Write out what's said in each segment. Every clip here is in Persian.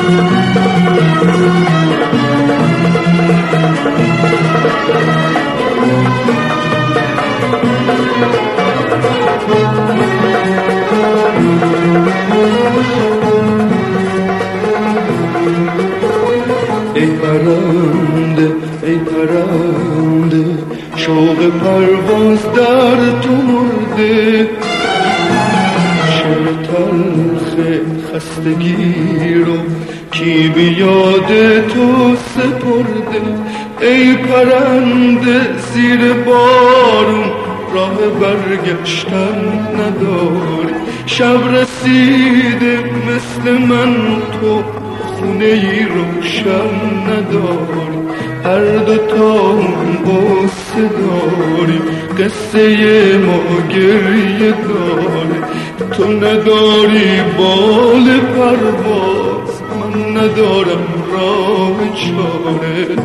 ای پرنده شوق پرواز در تو مرده، شعر تلخ خستگی رو کی بیاد تو سپرده. ای پرنده زیر بارون راه برگشتن نداری، شب رسیده مثل من تو خونه ای روشن نداری. هر دوتامون قصه داریم، قصه ما گریه داره. تو نداری بال پرواز، من ندارم راه چاره.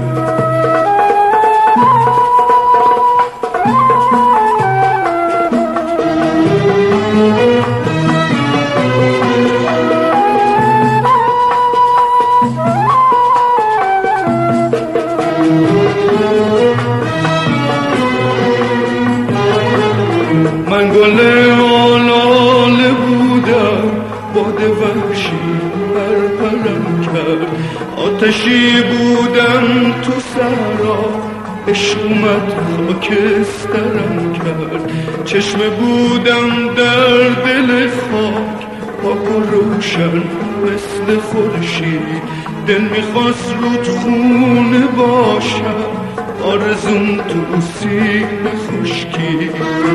من گل آلاله بودم، باد وحشی پرپرم کرد. آتشی بودم تو صحرا، عشق اومد خاکسترم کرد. چشمه بودم در دل خاک، پاک و روشن مثل خورشید. دل میخواست رود خونه باشم، آرزوم تو سینه خشکی.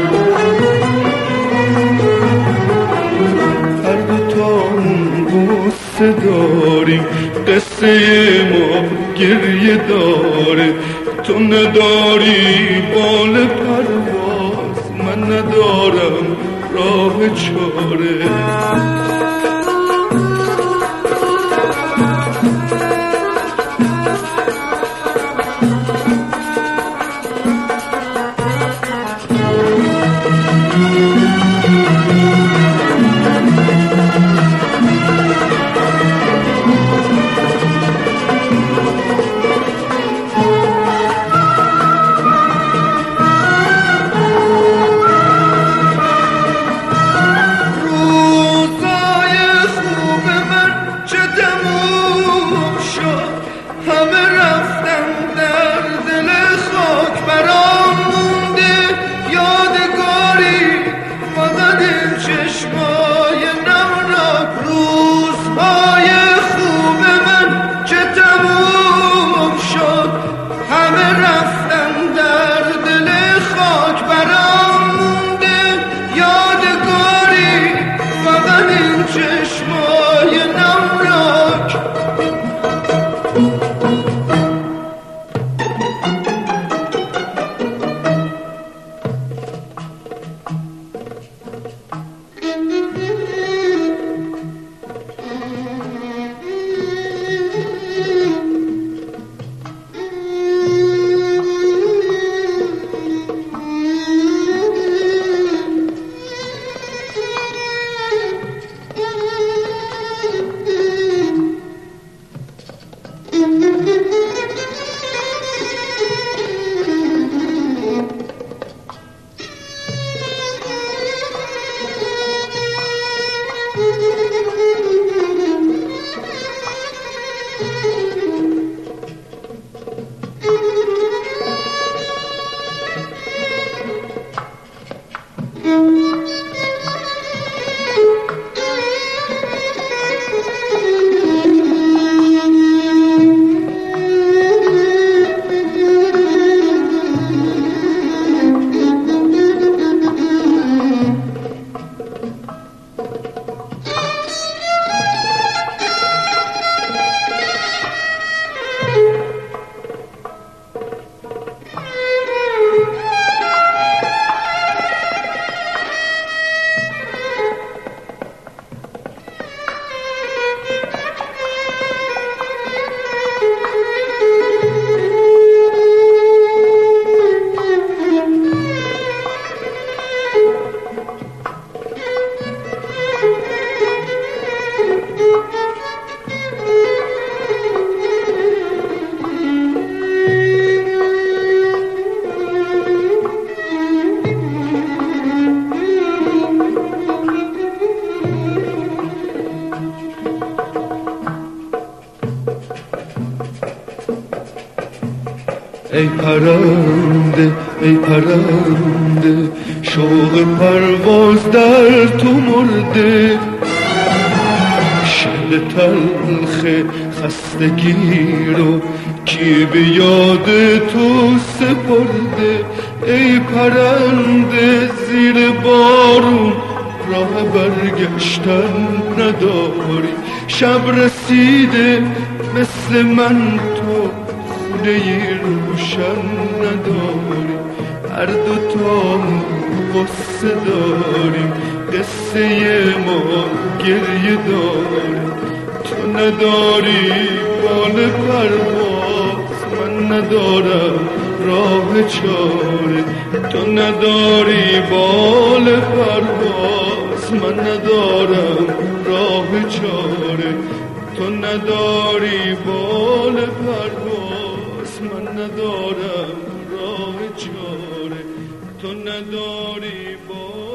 هر دوتامون قصه داریم، قصه ما گریه داره. تو نداری بال پرواز، من ندارم راه چاره. روزا ای پرنده ای پرنده شوق پرواز در تو مرده شب تلخ خستگی رو کی به یاد تو سپرده ای پرنده زیر بارون راه برگشتن نداری شب رسیده مثل من تو خونه روشن نداری هر دوتا قصه داریم قصه ما گریه داریم تو نداری بال پرواز من ندارم راه چاره تو نداری بال پرواز من ندارم راه چاره تو نداری بال پرواز من ندارم راه چاره تو نداری بال